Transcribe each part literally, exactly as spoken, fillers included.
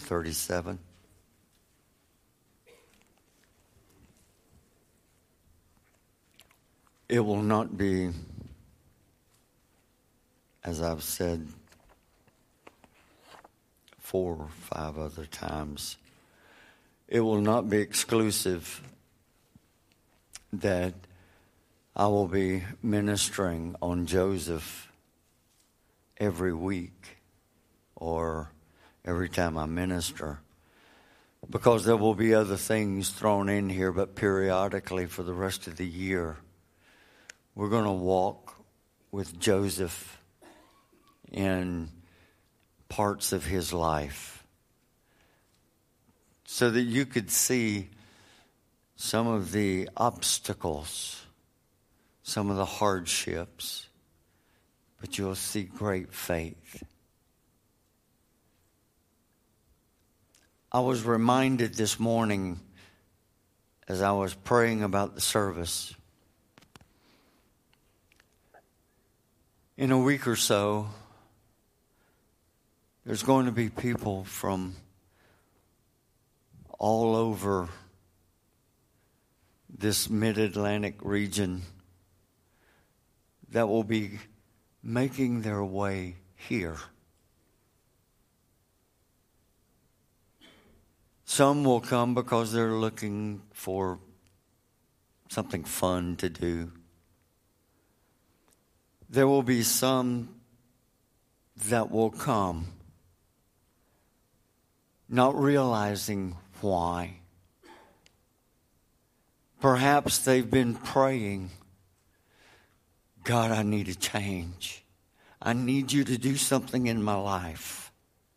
thirty-seven. It will not be, as I've said four or five other times, it will not be exclusive that I will be ministering on Joseph every week or every time I minister, because there will be other things thrown in here, but periodically for the rest of the year, we're going to walk with Joseph in parts of his life so that you could see some of the obstacles, some of the hardships, but you'll see great faith. I was reminded this morning as I was praying about the service, in a week or so, there's going to be people from all over this mid-Atlantic region that will be making their way here. Some will come because they're looking for something fun to do. There will be some that will come not realizing why. Perhaps they've been praying, God, I need a change. I need you to do something in my life.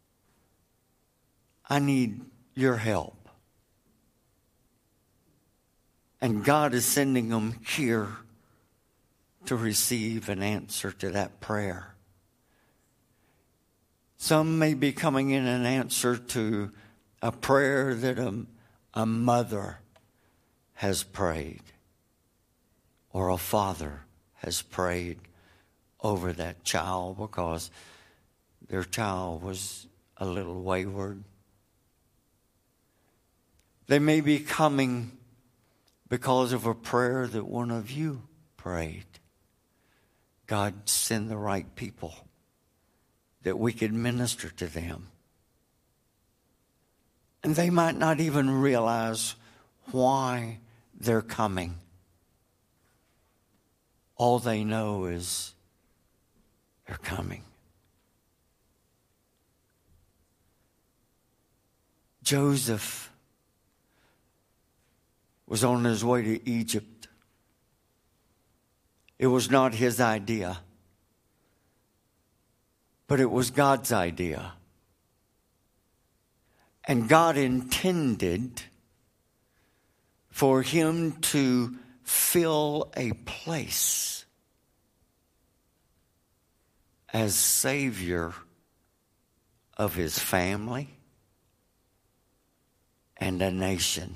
I need your help. And God is sending them here to receive an answer to that prayer. Some may be coming in an answer to a prayer that a, a mother has prayed or a father has prayed over that child because their child was a little wayward. They may be coming because of a prayer that one of you prayed. God, send the right people that we could minister to them. And they might not even realize why they're coming. All they know is they're coming. Joseph was on his way to Egypt. It was not his idea, but it was God's idea. And God intended for him to fill a place as Savior of his family and a nation.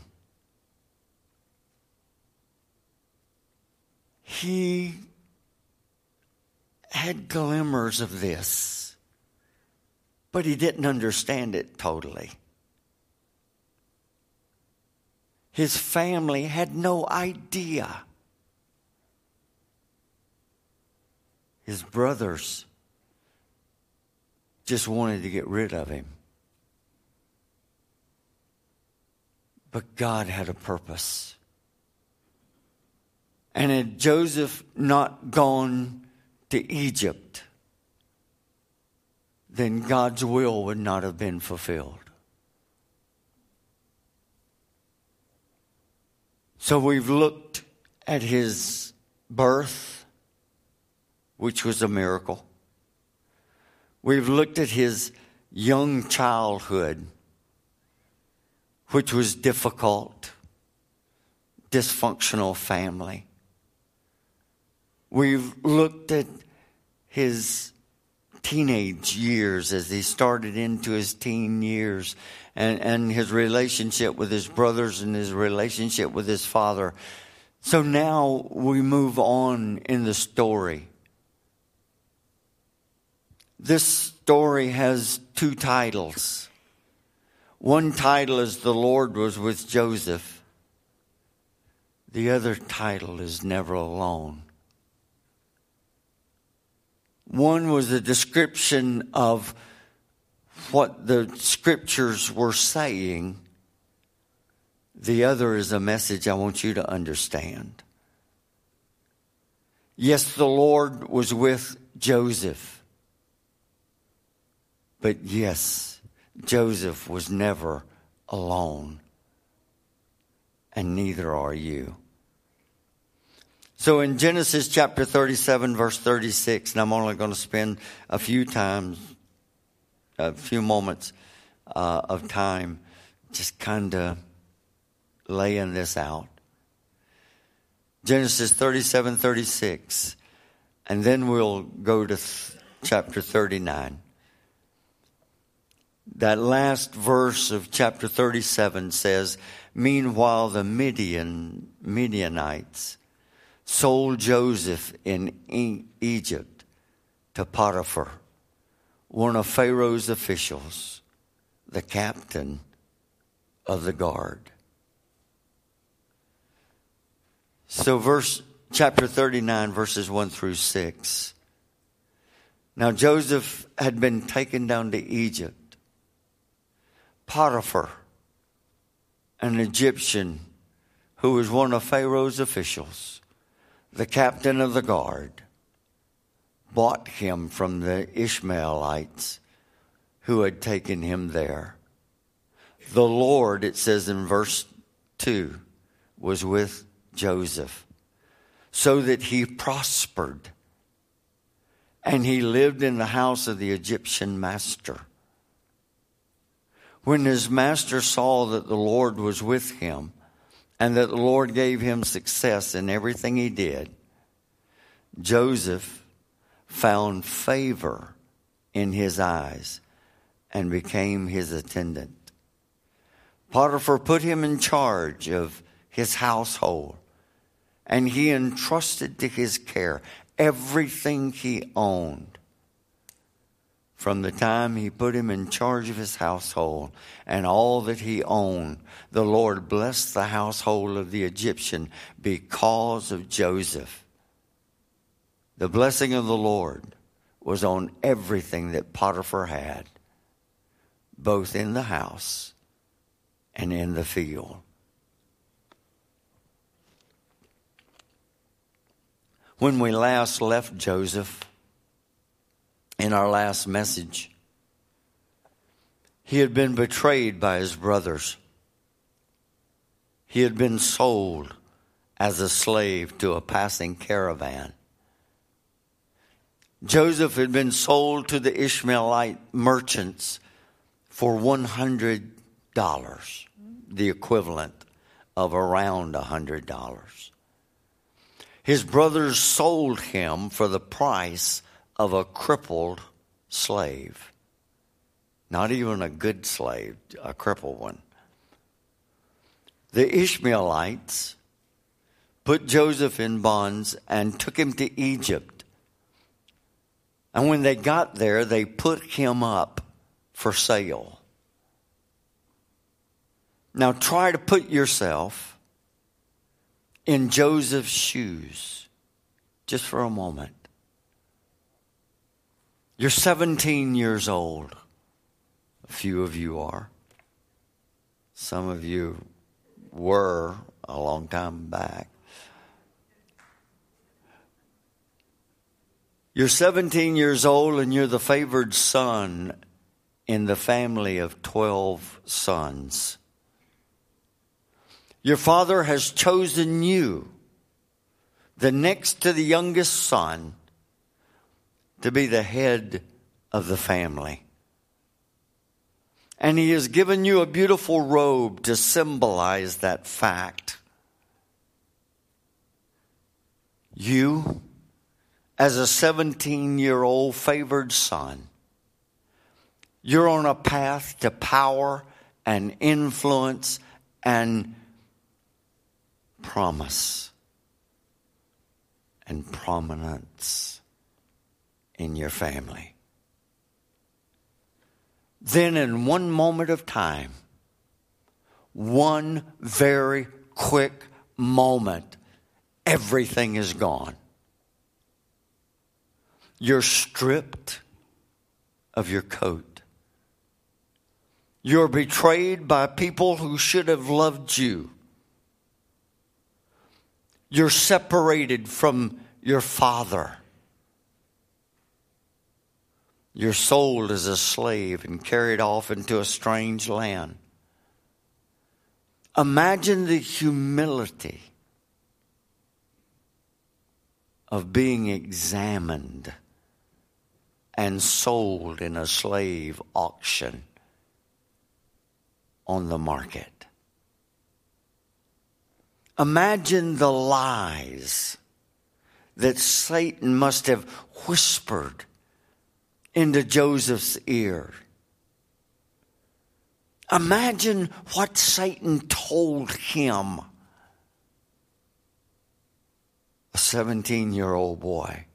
He had glimmers of this, but he didn't understand it totally. His family had no idea. His brothers just wanted to get rid of him. But God had a purpose. And had Joseph not gone to Egypt, then God's will would not have been fulfilled. So we've looked at his birth, which was a miracle. We've looked at his young childhood, which was difficult, dysfunctional family. We've looked at his teenage years as he started into his teen years and, and his relationship with his brothers and his relationship with his father. So now we move on in the story. This story has two titles. One title is the Lord was with Joseph. The other title is never alone. One was a description of what the scriptures were saying. The other is a message I want you to understand. Yes, the Lord was with Joseph. But yes, Joseph was never alone. And neither are you. So in Genesis chapter thirty-seven, verse thirty-six, and I'm only going to spend a few times, a few moments uh, of time just kind of laying this out. Genesis thirty-seven, thirty-six, and then we'll go to th- chapter thirty-nine. That last verse of chapter thirty-seven says, meanwhile the Midian, Midianites sold Joseph in e- Egypt to Potiphar, one of Pharaoh's officials, the captain of the guard. So verse chapter thirty-nine, verses one through six. Now Joseph had been taken down to Egypt. Potiphar, an Egyptian who was one of Pharaoh's officials, the captain of the guard, bought him from the Ishmaelites who had taken him there. The Lord, it says in verse two, was with Joseph, so that he prospered, and he lived in the house of the Egyptian master. When his master saw that the Lord was with him, and that the Lord gave him success in everything he did, Joseph found favor in his eyes and became his attendant. Potiphar put him in charge of his household, and he entrusted to his care everything he owned. From the time he put him in charge of his household and all that he owned, the Lord blessed the household of the Egyptian because of Joseph. The blessing of the Lord was on everything that Potiphar had, both in the house and in the field. When we last left Joseph, in our last message, he had been betrayed by his brothers. He had been sold as a slave to a passing caravan. Joseph had been sold to the Ishmaelite merchants for one hundred dollars, the equivalent of around one hundred dollars. His brothers sold him for the price of a crippled slave. Not even a good slave, a crippled one. The Ishmaelites put Joseph in bonds and took him to Egypt. And when they got there, they put him up for sale. Now try to put yourself in Joseph's shoes, just for a moment. You're seventeen years old. A few of you are. Some of you were a long time back. You're seventeen years old and you're the favored son in the family of twelve sons. Your father has chosen you, the next to the youngest son, to be the head of the family. And he has given you a beautiful robe to symbolize that fact. You, as a seventeen-year-old favored son, you're on a path to power and influence and promise and prominence in your family. Then in one moment of time, one very quick moment, everything is gone. You're stripped of your coat. You're betrayed by people who should have loved you. You're separated from your father. You're sold as a slave and carried off into a strange land. Imagine the humility of being examined and sold in a slave auction on the market. Imagine the lies that Satan must have whispered into Joseph's ear. Imagine what Satan told him, a seventeen-year-old boy.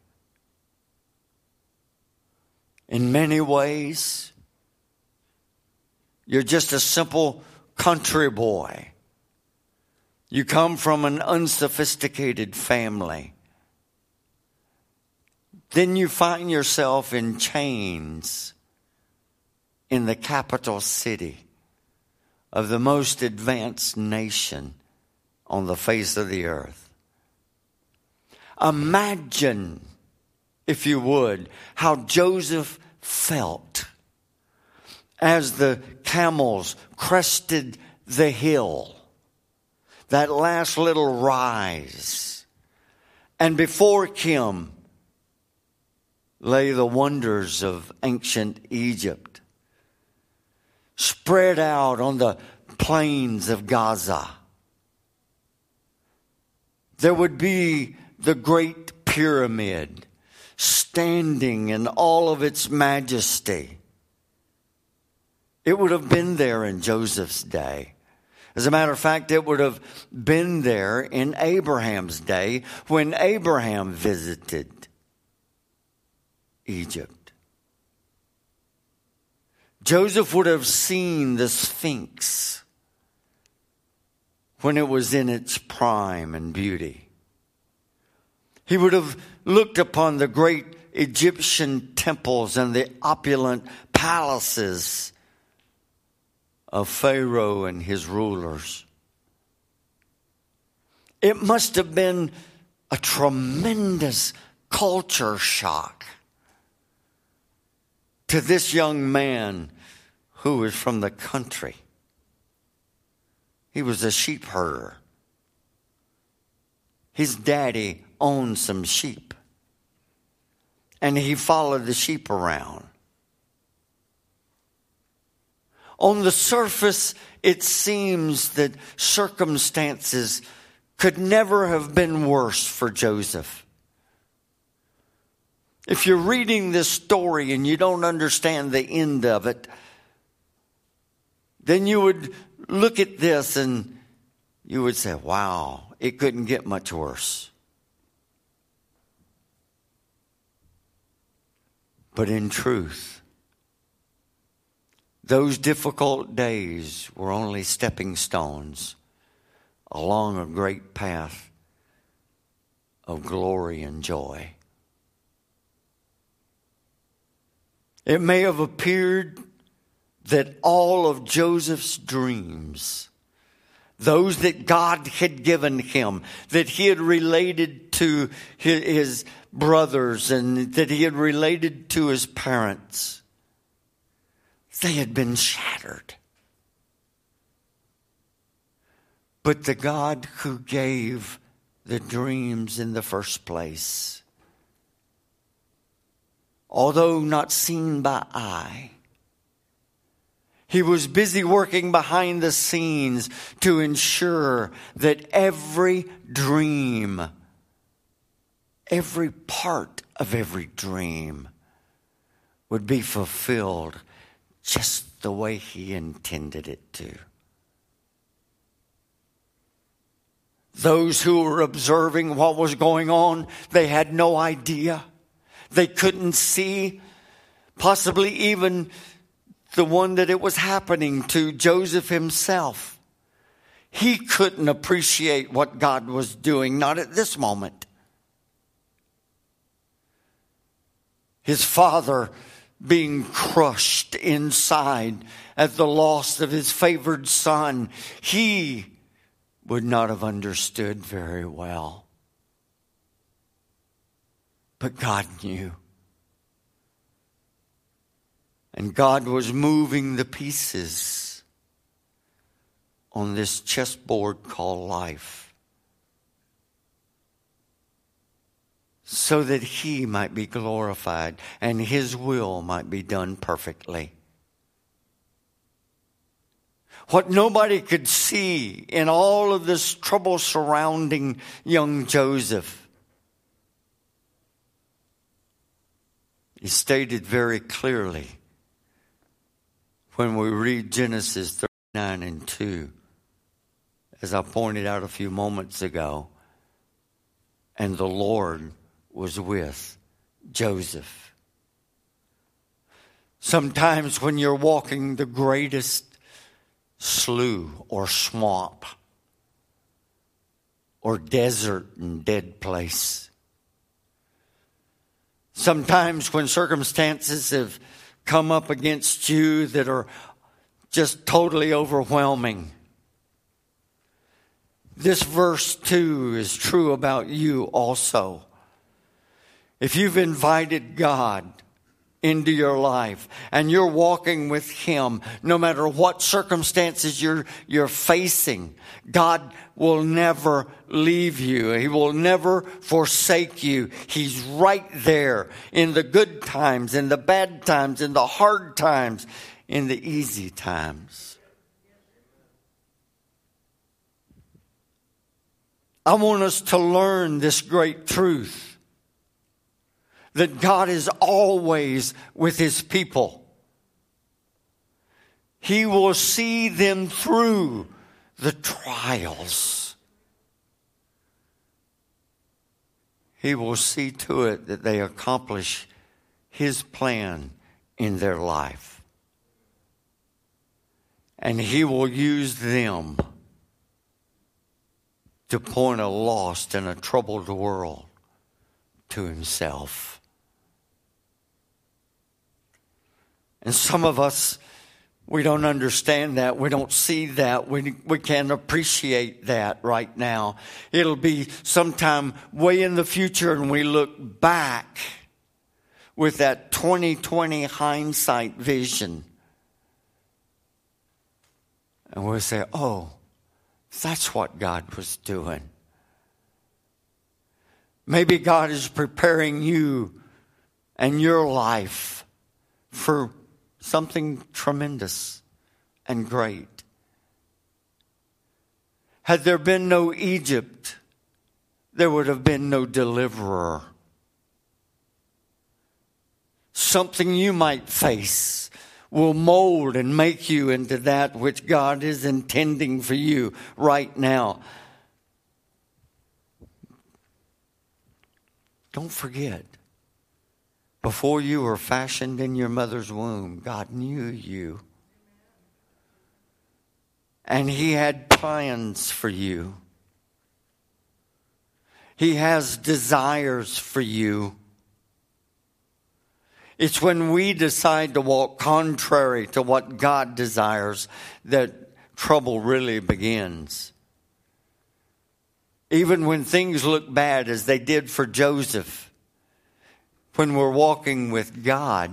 In many ways, you're just a simple country boy. You come from an unsophisticated family. Then you find yourself in chains in the capital city of the most advanced nation on the face of the earth. Imagine, if you would, how Joseph felt as the camels crested the hill, that last little rise, and before him lay the wonders of ancient Egypt, spread out on the plains of Gaza. There would be the great pyramid standing in all of its majesty. It would have been there in Joseph's day. As a matter of fact, it would have been there in Abraham's day when Abraham visited Egypt. Joseph would have seen the Sphinx when it was in its prime and beauty. He would have looked upon the great Egyptian temples and the opulent palaces of Pharaoh and his rulers. It must have been a tremendous culture shock to this young man who was from the country. He was a sheep herder. His daddy owned some sheep, and he followed the sheep around. On the surface, it seems that circumstances could never have been worse for Joseph. If you're reading this story and you don't understand the end of it, then you would look at this and you would say, wow, it couldn't get much worse. But in truth, those difficult days were only stepping stones along a great path of glory and joy. It may have appeared that all of Joseph's dreams, those that God had given him, that he had related to his brothers and that he had related to his parents, they had been shattered. But the God who gave the dreams in the first place, although not seen by eye, he was busy working behind the scenes to ensure that every dream, every part of every dream would be fulfilled just the way he intended it to. Those who were observing what was going on, they had no idea. They couldn't see, possibly even the one that it was happening to, Joseph himself. He couldn't appreciate what God was doing, not at this moment. His father being crushed inside at the loss of his favored son, he would not have understood very well. But God knew. And God was moving the pieces on this chessboard called life so that He might be glorified and His will might be done perfectly. What nobody could see in all of this trouble surrounding young Joseph, He stated very clearly when we read Genesis thirty-nine and two, as I pointed out a few moments ago, and the Lord was with Joseph. Sometimes when you're walking the greatest slough or swamp or desert and dead place, sometimes when circumstances have come up against you that are just totally overwhelming, this verse two is true about you also. If you've invited God into your life and you're walking with Him, no matter what circumstances you're, you're facing, God will never leave you. He will never forsake you. He's right there in the good times, in the bad times, in the hard times, in the easy times. I want us to learn this great truth, that God is always with His people. He will see them through the trials. He will see to it that they accomplish His plan in their life. And He will use them to point a lost and a troubled world to Himself. And some of us, we don't understand that. We don't see that. We, we can't appreciate that right now. It'll be sometime way in the future, and we look back with that twenty twenty hindsight vision. And we'll say, oh, that's what God was doing. Maybe God is preparing you and your life for something tremendous and great. Had there been no Egypt, there would have been no deliverer. Something you might face will mold and make you into that which God is intending for you right now. Don't forget, before you were fashioned in your mother's womb, God knew you. And He had plans for you. He has desires for you. It's when we decide to walk contrary to what God desires that trouble really begins. Even when things look bad, as they did for Joseph, when we're walking with God,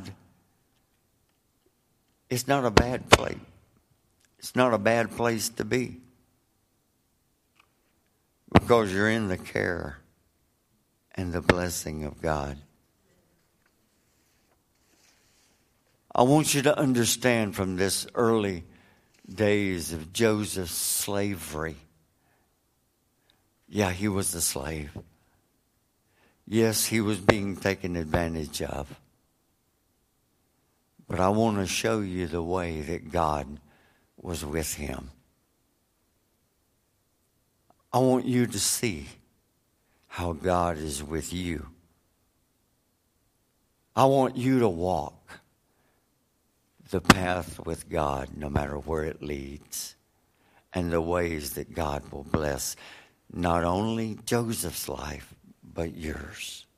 it's not a bad place. It's not a bad place to be, because you're in the care and the blessing of God. I want you to understand from this early days of Joseph's slavery. Yeah, he was a slave. Yes, he was being taken advantage of. But I want to show you the way that God was with him. I want you to see how God is with you. I want you to walk the path with God no matter where it leads. and the ways that God will bless not only Joseph's life, but yours.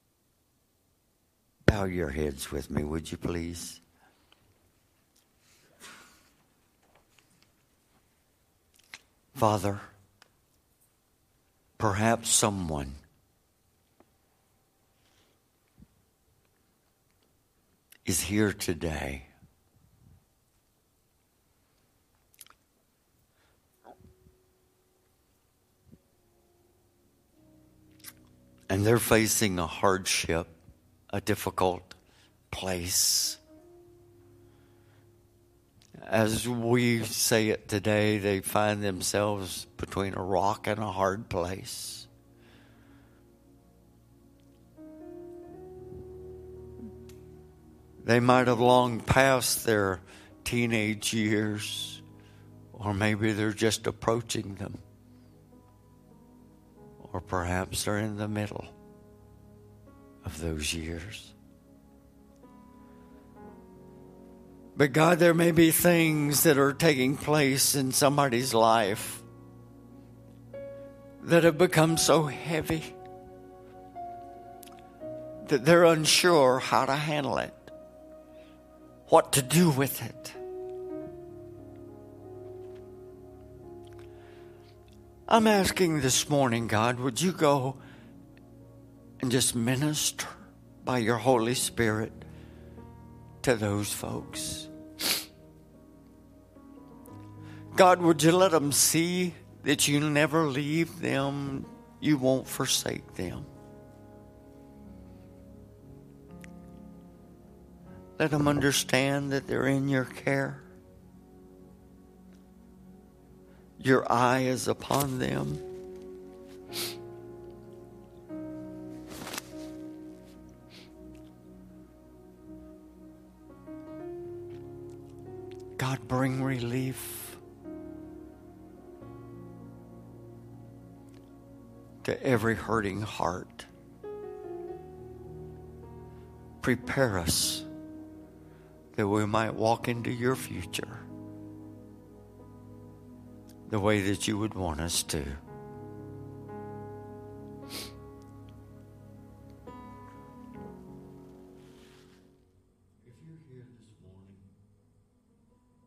Bow your heads with me, would you please? Father, perhaps someone is here today and they're facing a hardship, a difficult place. As we say it today, they find themselves between a rock and a hard place. They might have long passed their teenage years, or maybe they're just approaching them, or perhaps they're in the middle of those years. But God, there may be things that are taking place in somebody's life that have become so heavy that they're unsure how to handle it, what to do with it. I'm asking this morning, God, would you go and just minister by your Holy Spirit to those folks? God, would you let them see that you never leave them, you won't forsake them. Let them understand that they're in your care. Your eye is upon them. God, bring relief to every hurting heart. Prepare us that we might walk into your future the way that you would want us to.